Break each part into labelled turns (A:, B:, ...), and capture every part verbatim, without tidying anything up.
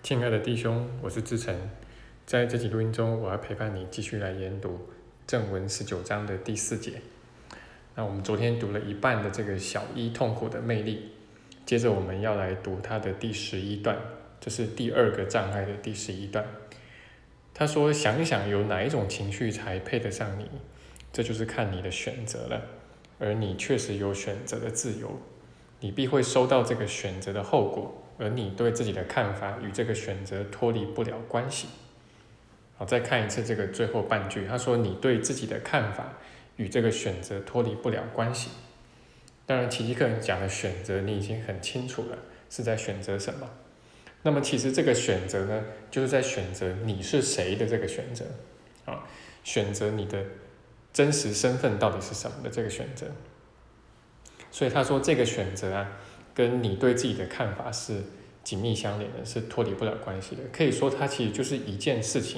A: 亲爱的弟兄，我是志成，在这集录音中，我要陪伴你继续来研读正文十九章的第四节。那我们昨天读了一半的这个小一痛苦的魅力，接着我们要来读它的第十一段，这是第二个障碍的第十一段。他说：“想一想，有哪一种情绪才配得上你？这就是看你的选择了。而你确实有选择的自由，你必会收到这个选择的后果。”而你对自己的看法与这个选择脱离不了关系。好，再看一次这个最后半句，他说你对自己的看法与这个选择脱离不了关系。当然，奇迹课人讲的选择你已经很清楚了，是在选择什么。那么其实这个选择呢，就是在选择你是谁的这个选择，啊，选择你的真实身份到底是什么的这个选择。所以他说这个选择啊，跟你对自己的看法是紧密相连的，是脱离不了关系的。可以说它其实就是一件事情。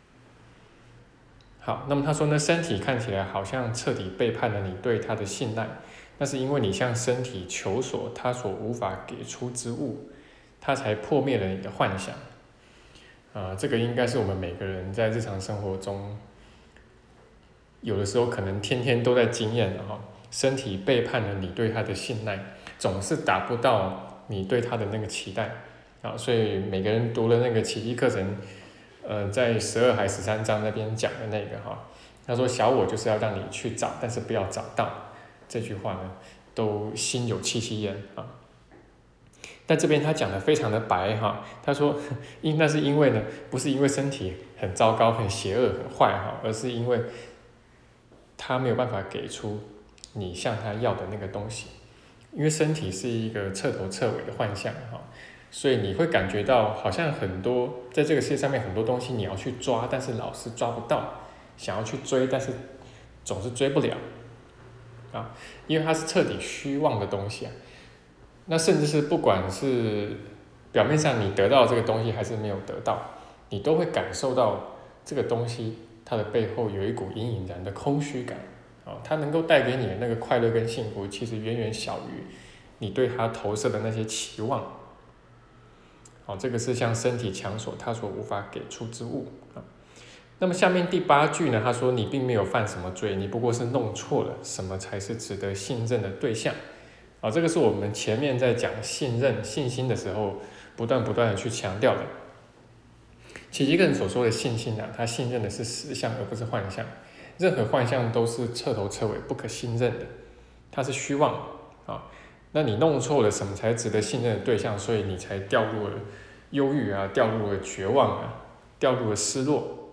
A: 好，那么他说呢，身体看起来好像彻底背叛了你对他的信赖，那是因为你向身体求索他所无法给出之物，他才破灭了你的幻想。啊、呃，这个应该是我们每个人在日常生活中，有的时候可能天天都在经验的哈。身体背叛了你对他的信赖，总是达不到你对他的那个期待啊，所以每个人读了那个奇迹课程，呃，在十二还十三章那边讲的那个哈，他说小我就是要让你去找，但是不要找到，这句话呢，都心有戚戚焉啊。但这边他讲的非常的白哈，他说因那是因为呢，不是因为身体很糟糕、很邪恶、很坏哈，而是因为他没有办法给出你向他要的那个东西，因为身体是一个彻头彻尾的幻象哈，所以你会感觉到好像很多在这个世界上面很多东西你要去抓，但是老是抓不到，想要去追，但是总是追不了啊，因为它是彻底虚妄的东西啊。那甚至是不管是表面上你得到这个东西还是没有得到，你都会感受到这个东西它的背后有一股隐隐然的空虚感。它能够带给你的那个快乐跟幸福，其实远远小于你对它投射的那些期望。好，这个是向身体强索他所无法给出之物。那么下面第八句呢，他说你并没有犯什么罪，你不过是弄错了什么才是值得信任的对象。啊，这个是我们前面在讲信任、信心的时候，不断不断的去强调的。奇迹课人所说的信心啊，他信任的是实相，而不是幻象。任何幻象都是彻头彻尾不可信任的，它是虚妄啊。那你弄错了什么才值得信任的对象，所以你才掉入了忧郁啊，掉入了绝望啊，掉入了失落。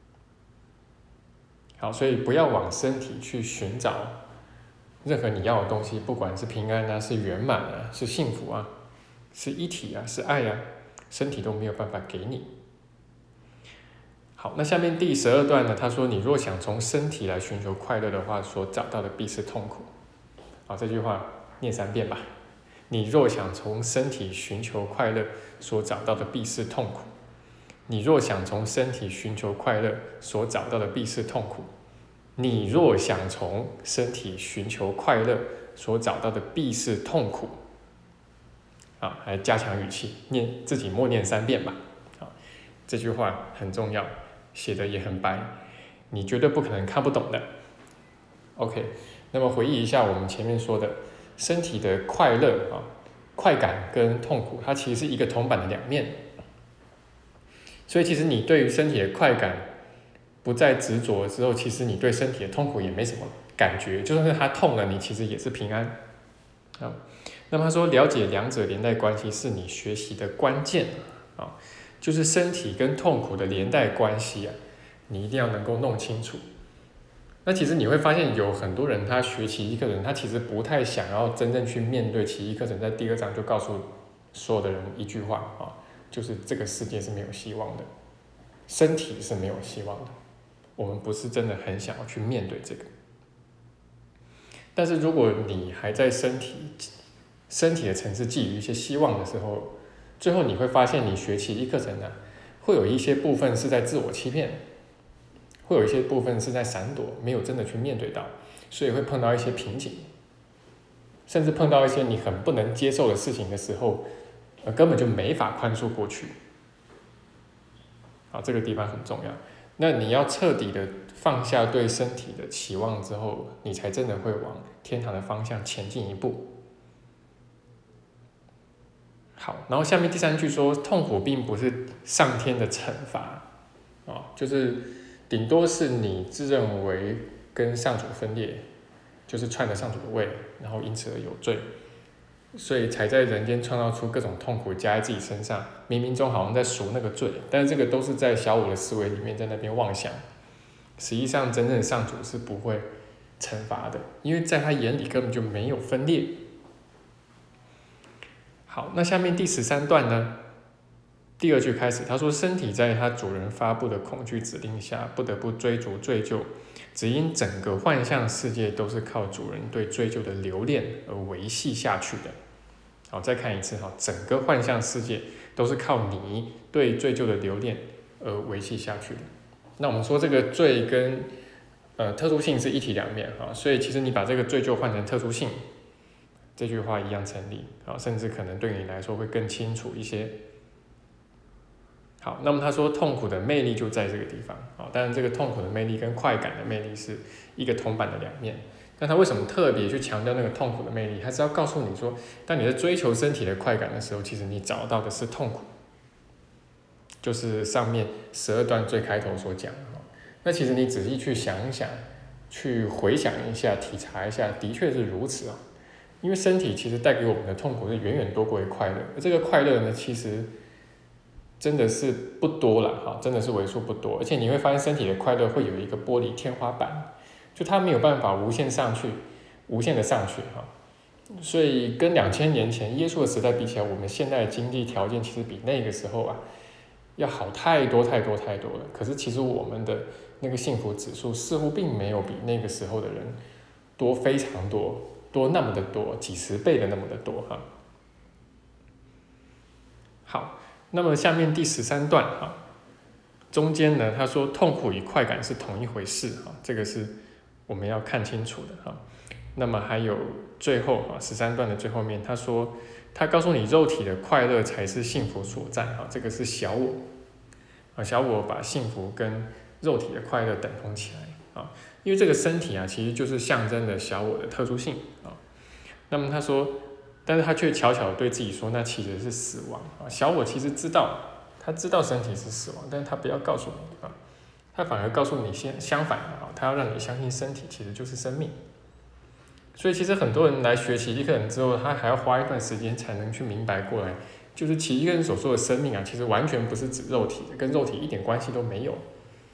A: 好，所以不要往身体去寻找任何你要的东西，不管是平安啊，是圆满啊，是幸福啊，是一体啊，是爱啊，身体都没有办法给你。好，那下面第十二段呢？他说：“你若想从身体来寻求快乐的话，所找到的必是痛苦。”好，这句话念三遍吧。你若想从身体寻求快乐，所找到的必是痛苦。你若想从身体寻求快乐，所找到的必是痛苦。你若想从身体寻求快乐，所找到的必是痛苦。好，来加强语气，念自己默念三遍吧。好，这句话很重要。写的也很白，你绝对不可能看不懂的。OK， 那么回忆一下我们前面说的，身体的快乐啊、快感跟痛苦，它其实是一个铜板的两面。所以其实你对于身体的快感不再执着之后，其实你对身体的痛苦也没什么感觉，就算是它痛了，你其实也是平安。啊，那么他说，了解两者连带关系是你学习的关键啊。就是身体跟痛苦的连带关系啊，你一定要能够弄清楚。那其实你会发现有很多人他学奇迹课程，他其实不太想要真正去面对奇迹课程，在第二章就告诉所有的人一句话啊，就是这个世界是没有希望的，身体是没有希望的，我们不是真的很想要去面对这个。但是如果你还在身体身体的层次寄予一些希望的时候，最后你会发现，你学奇迹课程呢、啊，会有一些部分是在自我欺骗，会有一些部分是在闪躲，没有真的去面对到，所以会碰到一些瓶颈，甚至碰到一些你很不能接受的事情的时候，呃，根本就没法宽恕过去。 啊，这个地方很重要。那你要彻底的放下对身体的期望之后，你才真的会往天堂的方向前进一步。好，然后下面第三句说，痛苦并不是上天的惩罚，啊，就是顶多是你自认为跟上主分裂，就是篡了上主的位，然后因此而有罪，所以才在人间创造出各种痛苦加在自己身上，冥冥中好像在赎那个罪，但是这个都是在小我的思维里面在那边妄想，实际上真正的上主是不会惩罚的，因为在他眼里根本就没有分裂。好，那下面第十三段呢？第二句开始，他说身体在他主人发布的恐惧指令下，不得不追逐追究，只因整个幻象世界都是靠主人对追究的留恋而维系下去的。好，再看一次哈，整个幻象世界都是靠你对追究的留恋而维系下去的。那我们说这个罪跟呃特殊性是一体两面哈，所以其实你把这个追究换成特殊性，这句话一样成立，好，甚至可能对你来说会更清楚一些。好，那么他说痛苦的魅力就在这个地方，好，当然这个痛苦的魅力跟快感的魅力是一个铜板的两面。那他为什么特别去强调那个痛苦的魅力？他是要告诉你说，当你在追求身体的快感的时候，其实你找到的是痛苦，就是上面十二段最开头所讲的。那其实你仔细去想一想，去回想一下，体察一下，的确是如此啊。因为身体其实带给我们的痛苦是远远多过于快乐，而这个快乐呢，其实真的是不多了哈，真的是为数不多。而且你会发现，身体的快乐会有一个玻璃天花板，就它没有办法无限上去，无限的上去哈。所以跟两千年前耶稣的时代比起来，我们现在的经济条件其实比那个时候啊要好太多太多太多了。可是其实我们的那个幸福指数似乎并没有比那个时候的人多非常多。多那么的多，几十倍的那么的多哈。好，那么下面第十三段哈，中间呢，他说痛苦与快感是同一回事哈，这个是我们要看清楚的哈。那么还有最后哈，十三段的最后面，他说他告诉你肉体的快乐才是幸福所在哈，这个是小我啊，小我把幸福跟肉体的快乐等同起来啊。因为这个身体啊，其实就是象征的小我的特殊性啊。那么他说，但是他却悄悄对自己说，那其实是死亡啊。小我其实知道，他知道身体是死亡，但是他不要告诉你啊，他反而告诉你相相反的啊，他要让你相信身体其实就是生命。所以其实很多人来学奇迹课程之后，他还要花一段时间才能去明白过来，就是奇迹课程所说的生命啊，其实完全不是指肉体的，跟肉体一点关系都没有。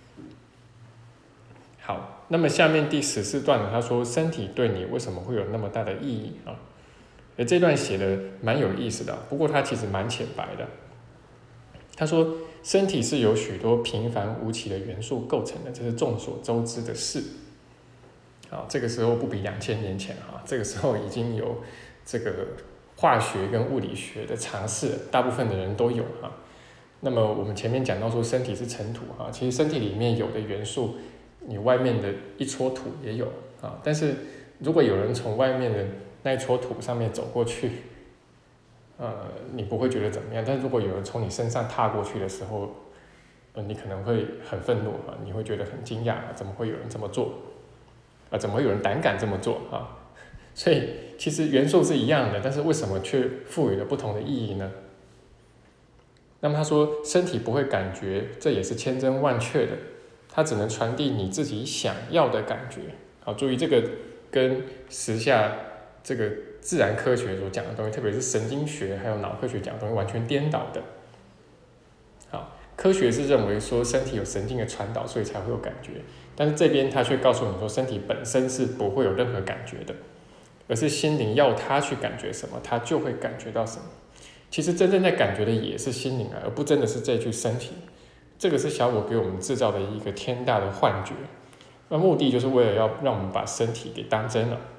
A: 好，那么下面第十四段呢，他说身体对你为什么会有那么大的意义啊？而这段写的蛮有意思的，不过他其实蛮浅白的。他说身体是由许多平凡无奇的元素构成的，这是众所周知的事。好，这个时候不比两千年前啊，这个时候已经有这个化学跟物理学的尝试，大部分的人都有哈。那么我们前面讲到说身体是尘土哈，其实身体里面有的元素。你外面的一撮土也有啊，但是如果有人从外面的那一撮土上面走过去，呃，你不会觉得怎么样。但是如果有人从你身上踏过去的时候，呃，你可能会很愤怒啊，你会觉得很惊讶，怎么会有人这么做？啊，怎么会有人胆敢这么做啊？所以其实元素是一样的，但是为什么却赋予了不同的意义呢？那么他说，身体不会感觉，这也是千真万确的。它只能传递你自己想要的感觉。好，注意这个跟时下这个自然科学所讲的东西，特别是神经学还有脑科学讲的东西完全颠倒的。好，科学是认为说身体有神经的传导，所以才会有感觉，但是这边他却告诉你说，身体本身是不会有任何感觉的，而是心灵要他去感觉什么，他就会感觉到什么。其实真正在感觉的也是心灵啊，而不真的是这具身体。这个是小我给我们制造的一个天大的幻觉，那目的就是为了要让我们把身体给当真了。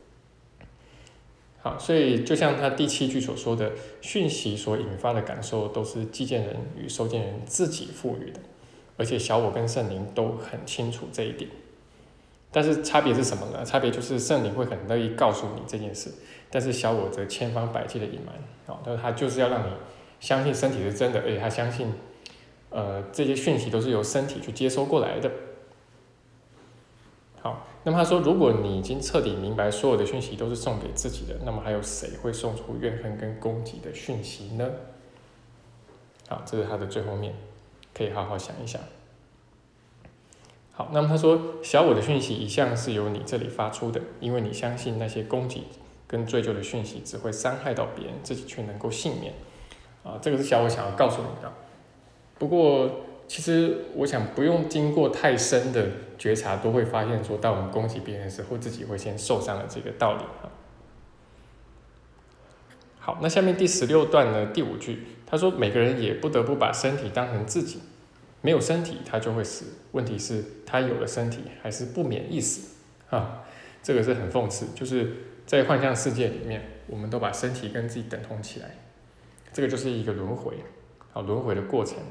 A: 好，所以就像他第七句所说的，讯息所引发的感受都是寄件人与收件人自己赋予的，而且小我跟圣灵都很清楚这一点。但是差别是什么呢？差别就是圣灵会很乐意告诉你这件事，但是小我则千方百计的隐瞒。好，但是他就是要让你相信身体是真的，而且他相信。 呃，这些讯息都是由身体去接收过来的。好，那么他说，如果你已经彻底明白所有的讯息都是送给自己的，那么还有谁会送出怨恨跟攻击的讯息呢？好，这是他的最后面，可以好好想一想。好，那么他说，小我的讯息一向是由你这里发出的，因为你相信那些攻击跟追究的讯息只会伤害到别人，自己却能够幸免。啊，这个是小我想要告诉你的。不过，其实我想不用经过太深的觉察，都会发现说，当我们攻击别人的时候，自己会先受伤的这个道理啊。好，那下面第十六段呢，第五句，他说每个人也不得不把身体当成自己，没有身体他就会死，问题是他有了身体还是不免一死啊。这个是很讽刺，就是在幻象世界里面，我们都把身体跟自己等同起来，这个就是一个轮回，好，轮回的过程。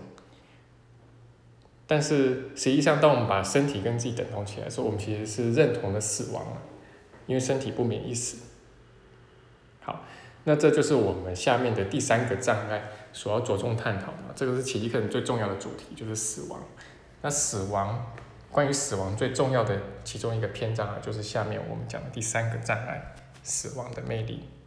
A: 但是实际上，当我们把身体跟自己等同起来的时候，我们其实是认同了死亡，因为身体不免一死。好，那这就是我们下面的第三个障碍所要着重探讨的，这个是奇迹课程最重要的主题，就是死亡。那死亡，关于死亡最重要的其中一个篇章啊，就是下面我们讲的第三个障碍——死亡的魅力。